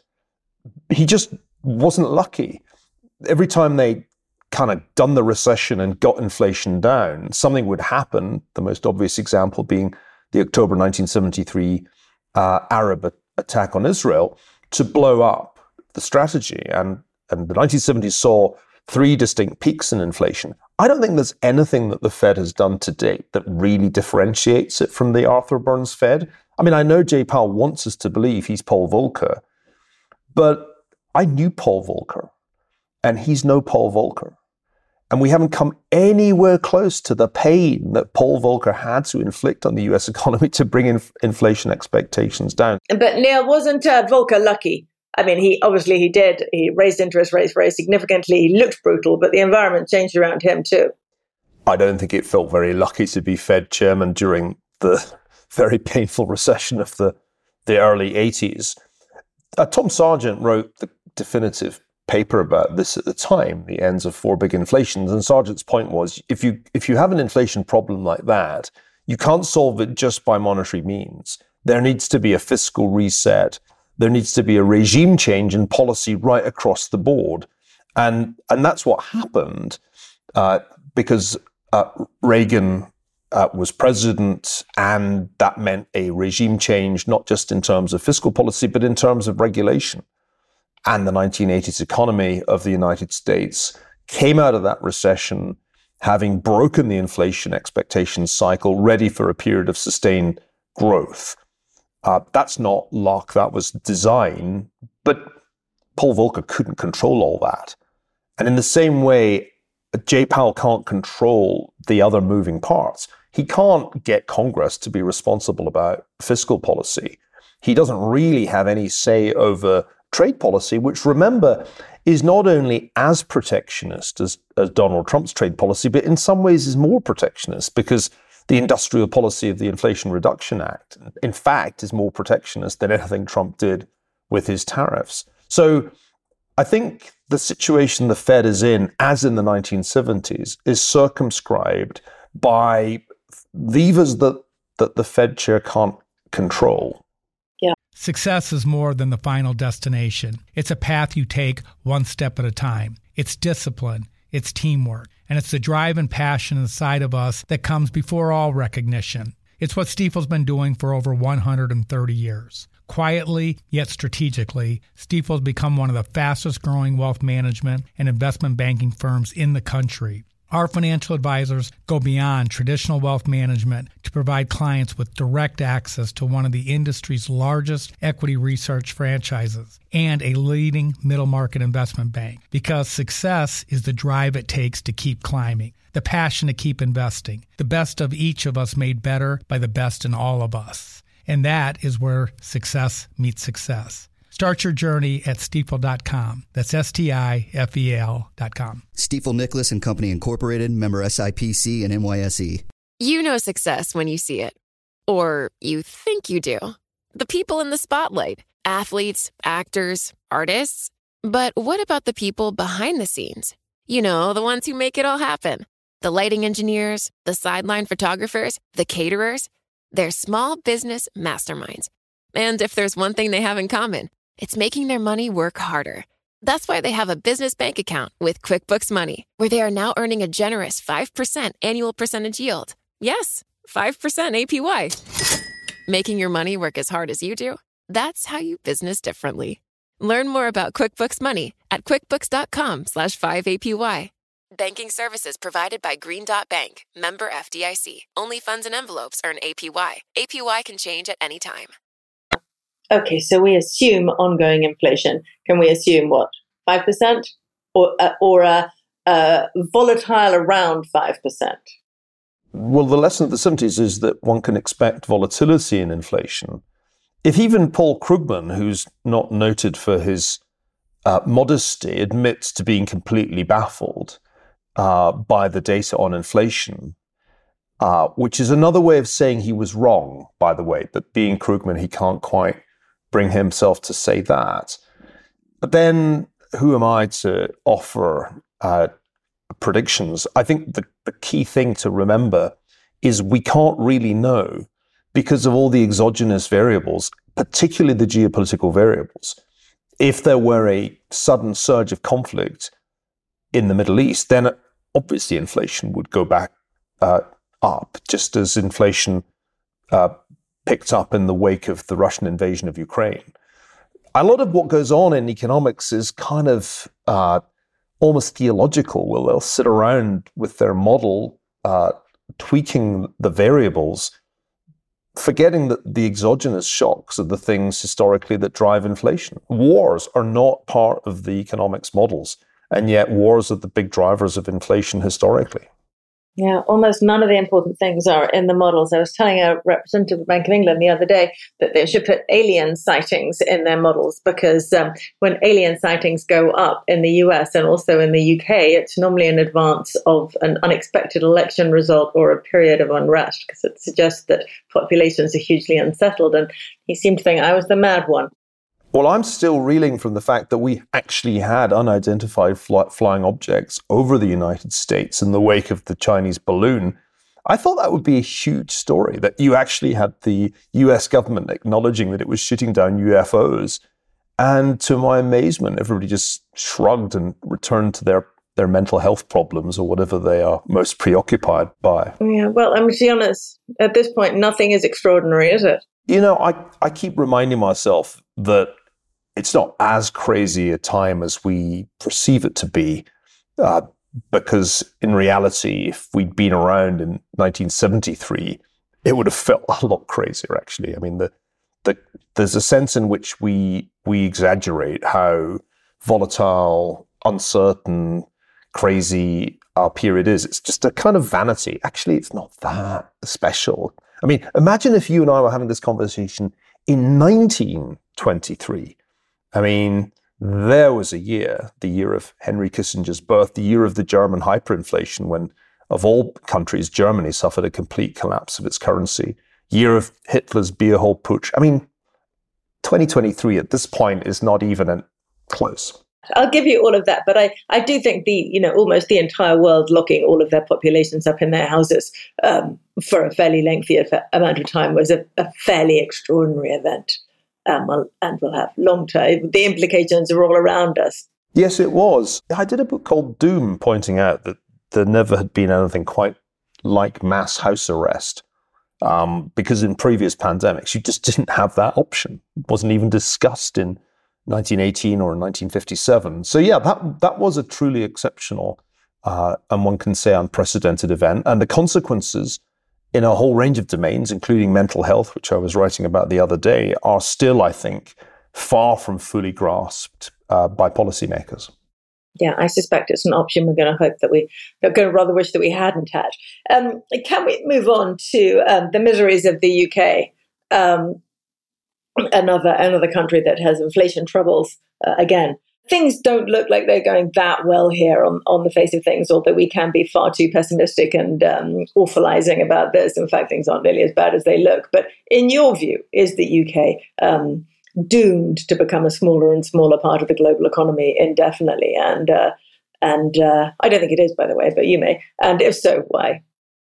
[SPEAKER 5] He just wasn't lucky. Every time they kind of done the recession and got inflation down, something would happen, the most obvious example being the October nineteen seventy-three uh, Arab attack on Israel to blow up the strategy. And, and the nineteen seventies saw three distinct peaks in inflation. I don't think there's anything that the Fed has done to date that really differentiates it from the Arthur Burns Fed. I mean, I know Jay Powell wants us to believe he's Paul Volcker, but I knew Paul Volcker, and he's no Paul Volcker. And we haven't come anywhere close to the pain that Paul Volcker had to inflict on the U S economy to bring in inflation expectations down.
[SPEAKER 3] But Neil, wasn't uh, Volcker lucky? I mean, he obviously he did. He raised interest rates very significantly. He looked brutal, but the environment changed around him too.
[SPEAKER 5] I don't think it felt very lucky to be Fed chairman during the very painful recession of the, the early eighties. Uh, Tom Sargent wrote the definitive paper about this at the time, The Ends of Four Big Inflations. And Sargent's point was, if you if you have an inflation problem like that, you can't solve it just by monetary means. There needs to be a fiscal reset. There needs to be a regime change in policy right across the board. And, and that's what happened uh, because uh, Reagan uh, was president, and that meant a regime change, not just in terms of fiscal policy, but in terms of regulation. And the nineteen eighties economy of the United States came out of that recession having broken the inflation expectation cycle, ready for a period of sustained growth. Uh, that's not luck, that was design, but Paul Volcker couldn't control all that. And in the same way, Jay Powell can't control the other moving parts. He can't get Congress to be responsible about fiscal policy. He doesn't really have any say over trade policy, which, remember, is not only as protectionist as, as Donald Trump's trade policy, but in some ways is more protectionist because the industrial policy of the Inflation Reduction Act, in fact, is more protectionist than anything Trump did with his tariffs. So I think the situation the Fed is in, as in the nineteen seventies, is circumscribed by levers that, that the Fed chair can't control.
[SPEAKER 3] Yeah.
[SPEAKER 6] Success is more than the final destination. It's a path you take one step at a time. It's discipline. It's teamwork. And it's the drive and passion inside of us that comes before all recognition. It's what Stifel's been doing for over one hundred thirty years. Quietly, yet strategically, Stifel's become one of the fastest growing wealth management and investment banking firms in the country. Our financial advisors go beyond traditional wealth management to provide clients with direct access to one of the industry's largest equity research franchises and a leading middle market investment bank, because success is the drive it takes to keep climbing, the passion to keep investing, the best of each of us made better by the best in all of us. And that is where success meets success. Start your journey at stifel dot com. That's S T I F E L dot com.
[SPEAKER 7] Stifel Nicolaus and Company Incorporated, member S I P C and N Y S E.
[SPEAKER 8] You know success when you see it. Or you think you do. The people in the spotlight. Athletes, actors, artists. But what about the people behind the scenes? You know, the ones who make it all happen. The lighting engineers, the sideline photographers, the caterers. They're small business masterminds. And if there's one thing they have in common, it's making their money work harder. That's why they have a business bank account with QuickBooks Money, where they are now earning a generous five percent annual percentage yield. Yes, five percent A P Y. Making your money work as hard as you do? That's how you business differently. Learn more about QuickBooks Money at quickbooks.com slash 5APY. Banking services provided by Green Dot Bank, member F D I C. Only funds and envelopes earn A P Y. A P Y can change at any time.
[SPEAKER 3] Okay, so we assume ongoing inflation. Can we assume what, five percent? Or uh, or uh, uh, volatile around five percent?
[SPEAKER 5] Well, the lesson of the seventies is that one can expect volatility in inflation. If even Paul Krugman, who's not noted for his uh, modesty, admits to being completely baffled uh, by the data on inflation, uh, which is another way of saying he was wrong, by the way, but being Krugman, he can't quite bring himself to say that. But then who am I to offer uh, predictions? I think the, the key thing to remember is we can't really know because of all the exogenous variables, particularly the geopolitical variables. If there were a sudden surge of conflict in the Middle East, then obviously inflation would go back uh, up, just as inflation uh, picked up in the wake of the Russian invasion of Ukraine. A lot of what goes on in economics is kind of uh, almost theological, where they'll sit around with their model, uh, tweaking the variables, forgetting that the exogenous shocks are the things historically that drive inflation. Wars are not part of the economics models, and yet wars are the big drivers of inflation historically.
[SPEAKER 3] Yeah, almost none of the important things are in the models. I was telling a representative of the Bank of England the other day that they should put alien sightings in their models, because um, when alien sightings go up in the U S and also in the U K, it's normally in advance of an unexpected election result or a period of unrest, because it suggests that populations are hugely unsettled. And he seemed to think I was the mad one.
[SPEAKER 5] Well, I'm still reeling from the fact that we actually had unidentified fly- flying objects over the United States in the wake of the Chinese balloon. I thought that would be a huge story, that you actually had the U S government acknowledging that it was shooting down U F Os. And to my amazement, everybody just shrugged and returned to their, their mental health problems or whatever they are most preoccupied by.
[SPEAKER 3] Yeah, well, I'm to be honest, at this point, nothing is extraordinary, is it?
[SPEAKER 5] You know, I, I keep reminding myself that it's not as crazy a time as we perceive it to be, uh, because in reality, if we'd been around in nineteen seventy-three, it would have felt a lot crazier, actually. I mean, the, the, there's a sense in which we we exaggerate how volatile, uncertain, crazy our period is. It's just a kind of vanity. Actually, it's not that special. I mean, imagine if you and I were having this conversation in nineteen twenty-three. I mean, there was a year, the year of Henry Kissinger's birth, the year of the German hyperinflation, when, of all countries, Germany suffered a complete collapse of its currency. Year of Hitler's Beerhole Putsch. I mean, twenty twenty-three at this point is not even an, close.
[SPEAKER 3] I'll give you all of that, but I, I do think the, you know, almost the entire world locking all of their populations up in their houses um, for a fairly lengthy amount of time was a, a fairly extraordinary event. Um, and we'll have long term. The implications are all around us.
[SPEAKER 5] Yes, it was. I did a book called Doom, pointing out that there never had been anything quite like mass house arrest, um, because in previous pandemics, you just didn't have that option. It wasn't even discussed in nineteen eighteen or nineteen fifty-seven. So yeah, that that was a truly exceptional uh, and one can say unprecedented event. And the consequences in a whole range of domains, including mental health, which I was writing about the other day, are still, I think, far from fully grasped uh, by policymakers.
[SPEAKER 3] Yeah, I suspect it's an option we're going to hope that we, we're going to rather wish that we hadn't had. Um, can we move on to um, the miseries of the U K, um, another another country that has inflation troubles uh, again? Things don't look like they're going that well here on, on the face of things, although we can be far too pessimistic and um, awfulizing about this. In fact, things aren't nearly as bad as they look. But in your view, is the U K um, doomed to become a smaller and smaller part of the global economy indefinitely? And uh, and uh, I don't think it is, by the way, but you may. And if so, why?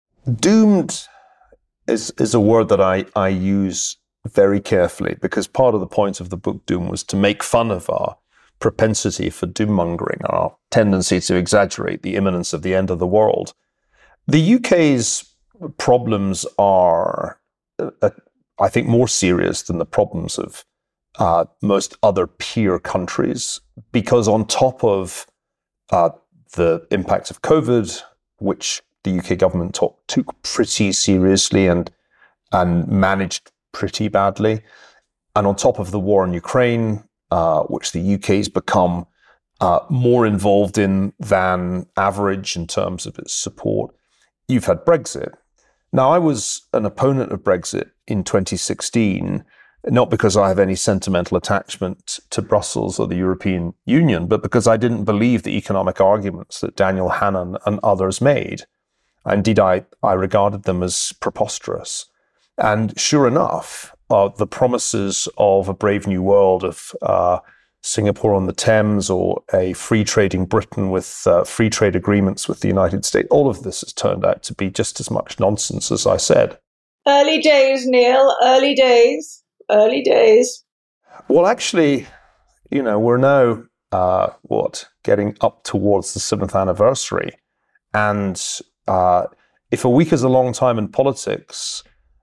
[SPEAKER 5] Doomed is is a word that I, I use very carefully, because part of the point of the book Doom was to make fun of our propensity for doom-mongering, our tendency to exaggerate the imminence of the end of the world. The U K's problems are, uh, I think, more serious than the problems of uh, most other peer countries, because on top of uh, the impacts of COVID, which the U K government took, took pretty seriously and and managed pretty badly, and on top of the war in Ukraine, Uh, which the U K's become uh, more involved in than average in terms of its support. You've had Brexit. Now, I was an opponent of Brexit in twenty sixteen, not because I have any sentimental attachment to Brussels or the European Union, but because I didn't believe the economic arguments that Daniel Hannan and others made. Indeed, I, I regarded them as preposterous. And sure enough, Uh, the promises of a brave new world, of uh, Singapore on the Thames, or a free trading Britain with uh, free trade agreements with the United States, all of this has turned out to be just as much nonsense as I said.
[SPEAKER 3] Early days, Neil, early days, early days.
[SPEAKER 5] Well, actually, you know, we're now, uh, what, getting up towards the seventh anniversary. And uh, if a week is a long time in politics,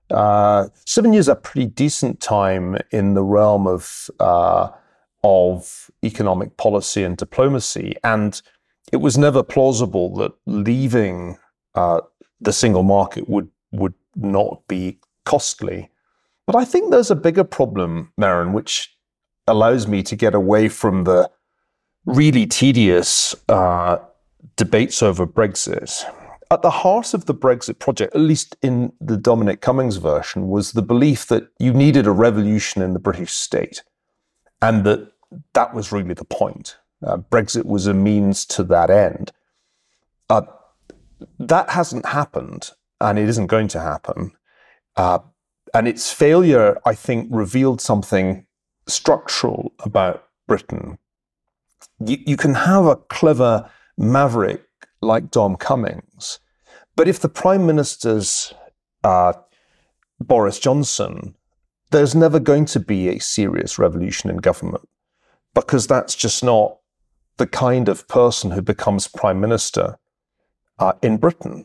[SPEAKER 5] Uh, seven years is a pretty decent time in the realm of uh, of economic policy and diplomacy, and it was never plausible that leaving uh, the single market would would not be costly. But I think there's a bigger problem, Merryn, which allows me to get away from the really tedious uh, debates over Brexit. At the heart of the Brexit project, at least in the Dominic Cummings version, was the belief that you needed a revolution in the British state, and that that was really the point. Uh, Brexit was a means to that end. Uh, that hasn't happened, and it isn't going to happen. Uh, and its failure, I think, revealed something structural about Britain. You, you can have a clever maverick like Dom Cummings, but if the Prime Minister's uh, Boris Johnson, there's never going to be a serious revolution in government, because that's just not the kind of person who becomes Prime Minister uh, in Britain.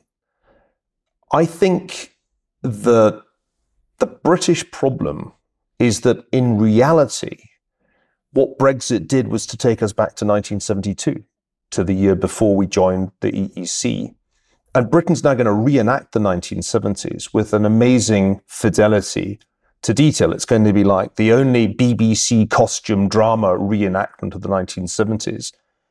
[SPEAKER 5] I think the, the British problem is that in reality, what Brexit did was to take us back to nineteen seventy-two, to the year before we joined the E E C. And Britain's now going to reenact the nineteen seventies with an amazing fidelity to detail. It's going to be like the only B B C costume drama reenactment of the nineteen seventies.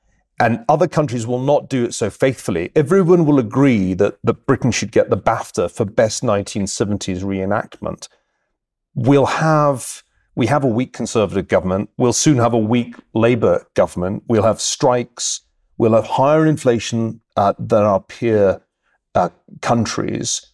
[SPEAKER 5] And other countries will not do it so faithfully. Everyone will agree that, that Britain should get the BAFTA for best nineteen seventies reenactment. We'll have, we have a weak Conservative government. We'll soon have a weak Labour government. We'll have strikes. We'll have higher inflation uh, than our peer uh, countries.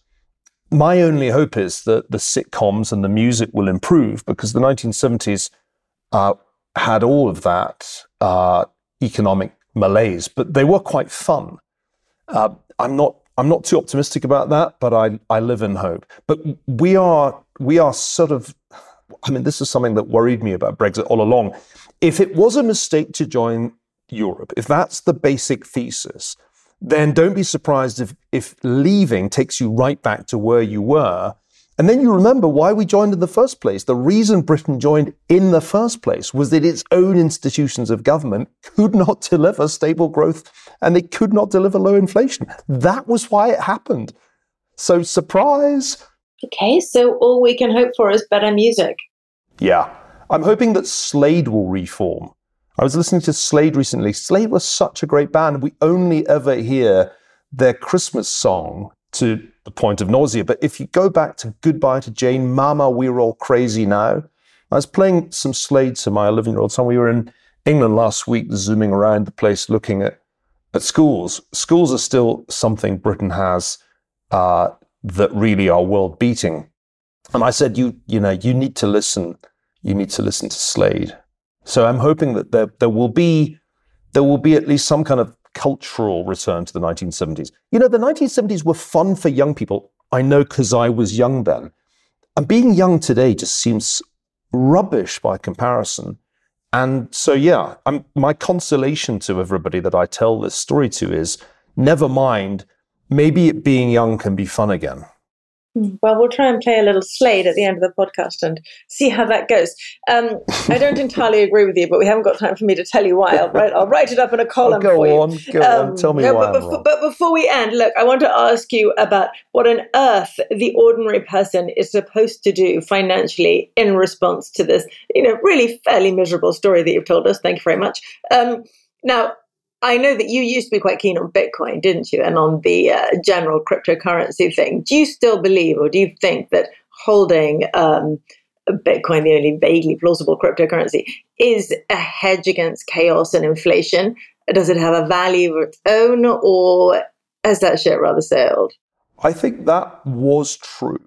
[SPEAKER 5] My only hope is that the sitcoms and the music will improve, because the nineteen seventies uh, had all of that uh, economic malaise, but they were quite fun. Uh, I'm not I'm not too optimistic about that, but I, I live in hope. But we are we are sort of, I mean, this is something that worried me about Brexit all along. If it was a mistake to join Europe, if that's the basic thesis, then don't be surprised if, if leaving takes you right back to where you were. And then you remember why we joined in the first place. The reason Britain joined in the first place was that its own institutions of government could not deliver stable growth, and they could not deliver low inflation. That was why it happened. So, surprise.
[SPEAKER 3] Okay, so all we can hope for is better music.
[SPEAKER 5] Yeah. I'm hoping that Slade will reform. I was listening to Slade recently. Slade was such a great band. We only ever hear their Christmas song to the point of nausea. But if you go back to Goodbye to Jane, Mama, We're All Crazy Now. I was playing some Slade to my eleven-year-old son. We were in England last week, zooming around the place, looking at, at schools. Schools are still something Britain has uh, that really are world-beating. And I said, you, you know, you need to listen. You need to listen to Slade. So I'm hoping that there, there will be there will be at least some kind of cultural return to the nineteen seventies. You know, the nineteen seventies were fun for young people. I know, because I was young then. And being young today just seems rubbish by comparison. And so, yeah, I'm, my consolation to everybody that I tell this story to is, never mind, maybe it being young can be fun again.
[SPEAKER 3] Well, we'll try and play a little Slade at the end of the podcast and see how that goes. Um, I don't entirely agree with you, but we haven't got time for me to tell you why. I'll write, I'll write it up in a column
[SPEAKER 5] oh, go
[SPEAKER 3] for you.
[SPEAKER 5] on, go um, on, tell me
[SPEAKER 3] no,
[SPEAKER 5] why
[SPEAKER 3] but,
[SPEAKER 5] I'm
[SPEAKER 3] before,
[SPEAKER 5] wrong.
[SPEAKER 3] but before we end, look, I want to ask you about what on earth the ordinary person is supposed to do financially in response to this, you know, really fairly miserable story that you've told us. Thank you very much. Um, now, I know that you used to be quite keen on Bitcoin, didn't you? And on the uh, general cryptocurrency thing. Do you still believe, or do you think that holding um, Bitcoin, the only vaguely plausible cryptocurrency, is a hedge against chaos and inflation? Does it have a value of its own, or has that shit rather sailed?
[SPEAKER 5] I think that was true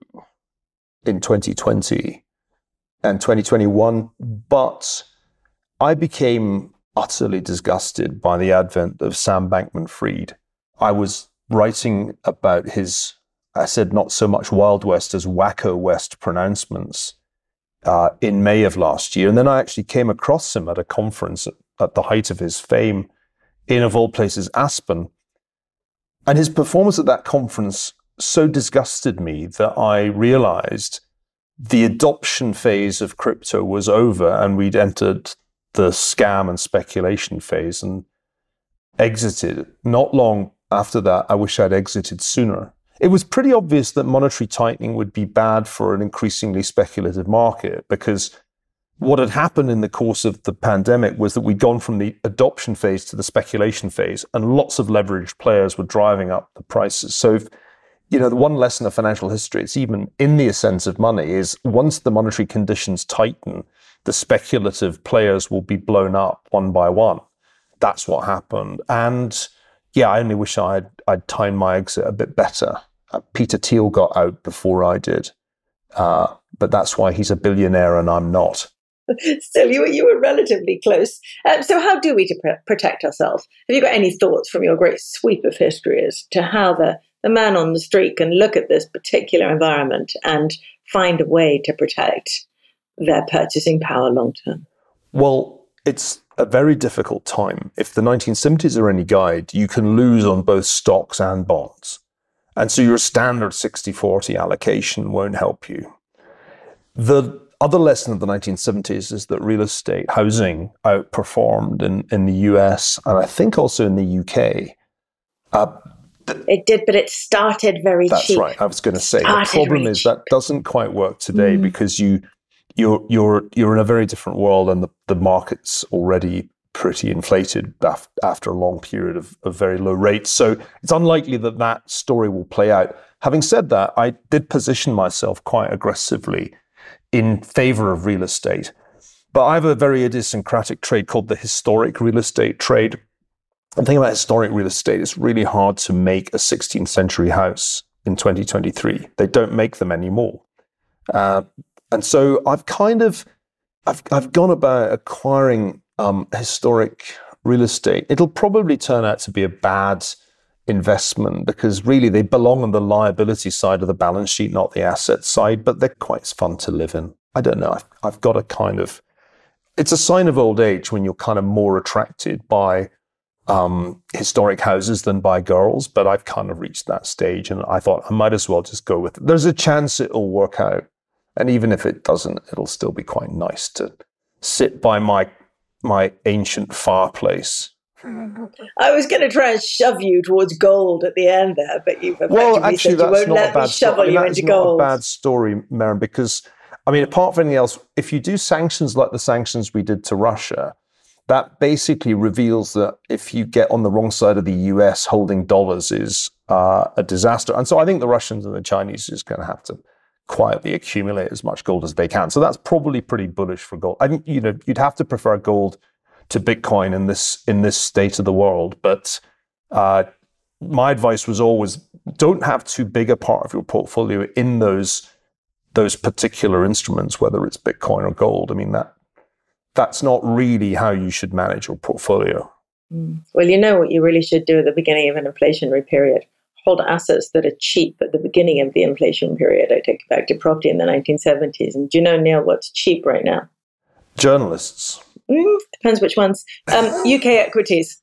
[SPEAKER 5] in twenty twenty and twenty twenty-one, but I became utterly disgusted by the advent of Sam Bankman-Fried. I was writing about his, I said, not so much Wild West as Wacko West pronouncements uh, in May of last year. And then I actually came across him at a conference at, at the height of his fame in, of all places, Aspen. And his performance at that conference so disgusted me that I realized the adoption phase of crypto was over and we'd entered the scam and speculation phase and exited. Not long after that, I wish I'd exited sooner. It was pretty obvious that monetary tightening would be bad for an increasingly speculative market, because what had happened in the course of the pandemic was that we'd gone from the adoption phase to the speculation phase, and lots of leveraged players were driving up the prices. So, if, you know, the one lesson of financial history, it's even in the ascent of money, is once the monetary conditions tighten, the speculative players will be blown up one by one. That's what happened. And yeah, I only wish I'd, I'd timed my exit a bit better. Uh, Peter Thiel got out before I did, uh, but that's why he's a billionaire and I'm not.
[SPEAKER 3] Still, you were, you were relatively close. Um, so how do we to pr- protect ourselves? Have you got any thoughts from your great sweep of history as to how the, the man on the street can look at this particular environment and find a way to protect their purchasing power long term?
[SPEAKER 5] Well, it's a very difficult time. If the nineteen seventies are any guide, you can lose on both stocks and bonds. And so your standard sixty forty allocation won't help you. The other lesson of the nineteen seventies is that real estate, housing, outperformed in, in the U S and I think also in the U K. Uh, th-
[SPEAKER 3] it did, but it started very
[SPEAKER 5] that's
[SPEAKER 3] cheap.
[SPEAKER 5] That's right. I was going to say,
[SPEAKER 3] Started
[SPEAKER 5] the problem
[SPEAKER 3] really
[SPEAKER 5] is
[SPEAKER 3] cheap.
[SPEAKER 5] that doesn't quite work today,
[SPEAKER 3] Mm.
[SPEAKER 5] because you, you're, you're, you're in a very different world, and the, the market's already pretty inflated af- after a long period of, of very low rates. So it's unlikely that that story will play out. Having said that, I did position myself quite aggressively in favor of real estate. But I have a very idiosyncratic trade called the historic real estate trade. The thing about historic real estate, it's really hard to make a sixteenth century house in twenty twenty-three. They don't make them anymore. Uh, and so I've kind of, I've, I've gone about acquiring um, historic real estate. It'll probably turn out to be a bad investment, because really they belong on the liability side of the balance sheet, not the asset side, but they're quite fun to live in. I don't know. I've, I've got a kind of, it's a sign of old age when you're kind of more attracted by um, historic houses than by girls, but I've kind of reached that stage and I thought I might as well just go with it. There's a chance it'll work out. And even if it doesn't, it'll still be quite nice to sit by my, my ancient fireplace.
[SPEAKER 3] I was going to try and shove you towards gold at the end there, but you've
[SPEAKER 5] well, actually,
[SPEAKER 3] said you
[SPEAKER 5] that's
[SPEAKER 3] won't
[SPEAKER 5] not
[SPEAKER 3] let
[SPEAKER 5] a bad
[SPEAKER 3] me shovel
[SPEAKER 5] story. I mean,
[SPEAKER 3] you
[SPEAKER 5] that
[SPEAKER 3] into
[SPEAKER 5] is
[SPEAKER 3] gold.
[SPEAKER 5] not a bad story, Maren, because, I mean, apart from anything else, if you do sanctions like the sanctions we did to Russia, that basically reveals that if you get on the wrong side of the U S, holding dollars is uh, a disaster. And so I think the Russians and the Chinese are just going to have to quietly accumulate as much gold as they can. So that's probably pretty bullish for gold. I think, you know, you'd have to prefer gold to Bitcoin in this in this state of the world. But uh, my advice was always, don't have too big a part of your portfolio in those those particular instruments, whether it's Bitcoin or gold. I mean, that that's not really how you should manage your portfolio.
[SPEAKER 3] Mm. Well, you know what you really should do at the beginning of an inflationary period? Hold assets that are cheap at the beginning of the inflation period. I take you back to property in the nineteen seventies. And do you know, Neil, what's cheap right now?
[SPEAKER 5] Journalists.
[SPEAKER 3] Mm, depends which ones. Um, U K equities.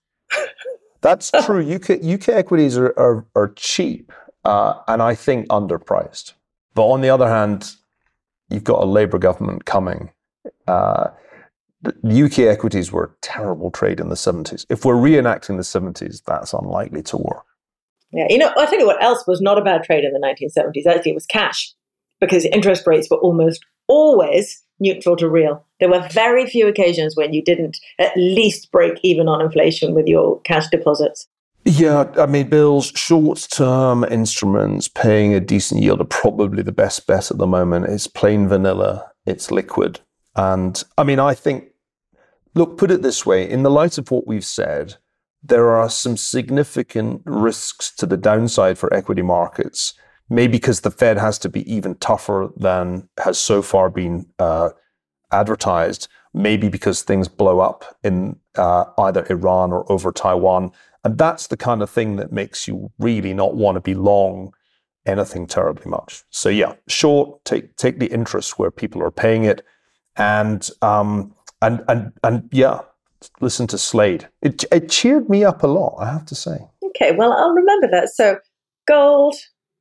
[SPEAKER 5] That's true. U K U K equities are are, are cheap, uh, and I think underpriced. But on the other hand, you've got a Labour government coming. Uh, the U K equities were a terrible trade in the seventies. If we're reenacting the seventies, that's unlikely to work.
[SPEAKER 3] Yeah, you know, I'll tell you what else was not a bad trade in the nineteen seventies. Actually, it was cash, because interest rates were almost always neutral to real. There were very few occasions when you didn't at least break even on inflation with your cash deposits.
[SPEAKER 5] Yeah, I mean, Bill's short-term instruments paying a decent yield are probably the best bet at the moment. It's plain vanilla, it's liquid. And I mean, I think, look, put it this way, in the light of what we've said, there are some significant risks to the downside for equity markets, maybe because the Fed has to be even tougher than has so far been uh, advertised, maybe because things blow up in uh, either Iran or over Taiwan. And that's the kind of thing that makes you really not want to be long anything terribly much. So yeah, short, take take the interest where people are paying it. And um and and and yeah, listen to Slade. It it cheered me up a lot, I have to say.
[SPEAKER 3] Okay, well, I'll remember that. So gold,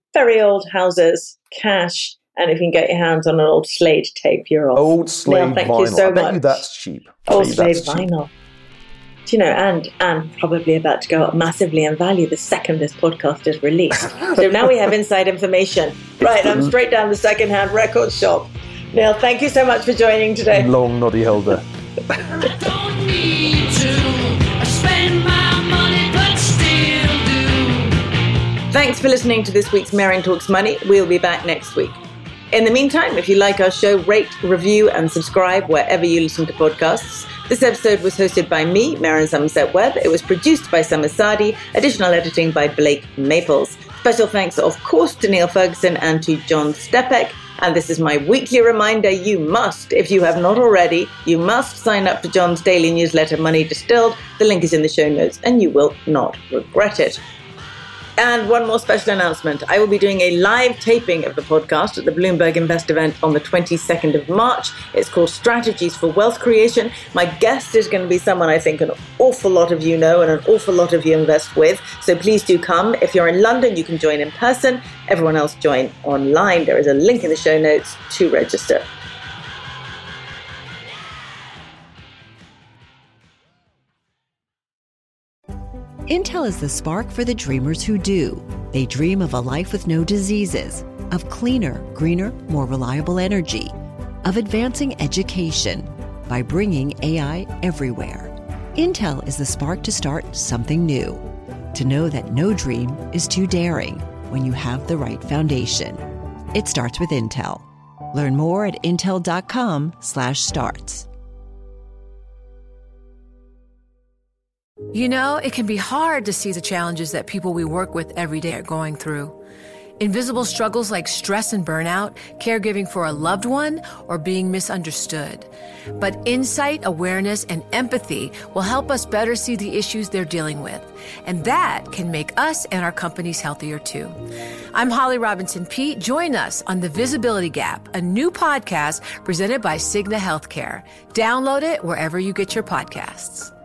[SPEAKER 3] very old houses, cash, and if you can get your hands on an old Slade tape, you're off.
[SPEAKER 5] Old Slade
[SPEAKER 3] Neil, thank
[SPEAKER 5] vinyl.
[SPEAKER 3] you so
[SPEAKER 5] I bet
[SPEAKER 3] much.
[SPEAKER 5] you that's cheap. I
[SPEAKER 3] Old
[SPEAKER 5] bet you
[SPEAKER 3] Slade
[SPEAKER 5] that's cheap.
[SPEAKER 3] vinyl. Do you know, and and probably about to go up massively in value the second this podcast is released. So now we have inside information. Right, I'm straight down the second-hand record shop. Neil, thank you so much for joining today.
[SPEAKER 5] Long Noddy Hilda.
[SPEAKER 9] Don't need to spend my money, but still do.
[SPEAKER 3] Thanks for listening to this week's Marion Talks Money. We'll be back next week. In the meantime, if you like our show, rate, review, and subscribe wherever you listen to podcasts. This episode was hosted by me, Marion Somerset Webb. It was produced by Summer Sadi. Additional editing by Blake Maples. Special thanks, of course, to Neil Ferguson and to John Stepek. And this is my weekly reminder, you must, if you have not already, you must sign up to John's daily newsletter, Money Distilled. The link is in the show notes, and you will not regret it. And one more special announcement. I will be doing a live taping of the podcast at the Bloomberg Invest event on the twenty-second of March. It's called Strategies for Wealth Creation. My guest is going to be someone I think an awful lot of you know and an awful lot of you invest with. So please do come. If you're in London, you can join in person. Everyone else join online. There is a link in the show notes to register.
[SPEAKER 2] Intel is the spark for the dreamers who do. They dream of a life with no diseases, of cleaner, greener, more reliable energy, of advancing education by bringing A I everywhere. Intel is the spark to start something new, to know that no dream is too daring when you have the right foundation. It starts with Intel. Learn more at intel.com slash starts.
[SPEAKER 10] You know, it can be hard to see the challenges that people we work with every day are going through. Invisible struggles like stress and burnout, caregiving for a loved one, or being misunderstood. But insight, awareness, and empathy will help us better see the issues they're dealing with. And that can make us and our companies healthier too. I'm Holly Robinson Peete. Join us on The Visibility Gap, a new podcast presented by Cigna Healthcare. Download it wherever you get your podcasts.